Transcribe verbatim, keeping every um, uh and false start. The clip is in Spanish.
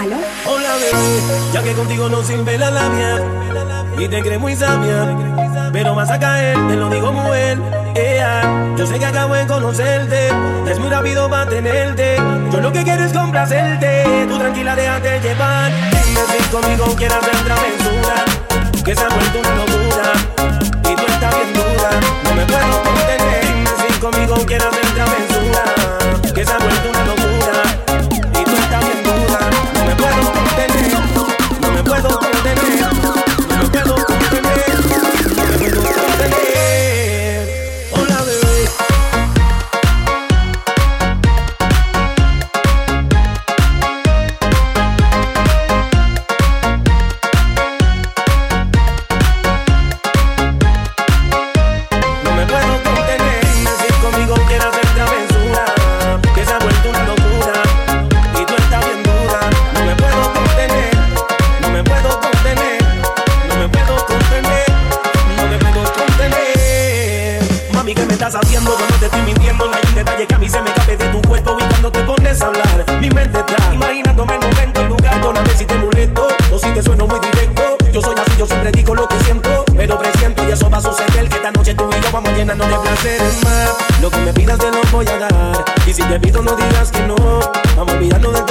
¿Aló? Hola bebé, ya que contigo no sirve la labia y te crees muy sabia, pero vas a caer, te lo digo mujer. Yeah. Yo sé que acabo de conocerte, es muy rápido para tenerte. Yo lo que quiero es complacerte, tú tranquila déjate llevar. Dime si conmigo quieres hacer travesura, que se ha vuelto una locura y tú estás bien dura, no me puedo contener. Dime si conmigo quieres hacer travesura, que se ha vuelto una locura y tú estás bien dura, no me puedo contener, no me puedo contener, no me puedo contener, no me puedo contener. Hola bebé. No me puedo contener, si conmigo quieres hacer travesura, que se ha vuelto una locura y tú estás bien dura, no me puedo contener, no me puedo contener, no me puedo contener, no me puedo contener. Mami, ¿qué me estás haciendo? Yo no te estoy mintiendo, no hay un detalle que a mí se me escape de tu cuerpo. Y cuando te pones a hablar, mi mente está imaginándome el momento, el lugar, con a ver si te molesto o si te sueno muy directo. Yo soy así, yo siempre digo lo que siento, pero presiento y eso va a suceder, que esta noche tú y yo vamos llenando de placeres más. Lo que me pidas te lo voy a dar, y si te pido no digas que no. Vamos olvidando de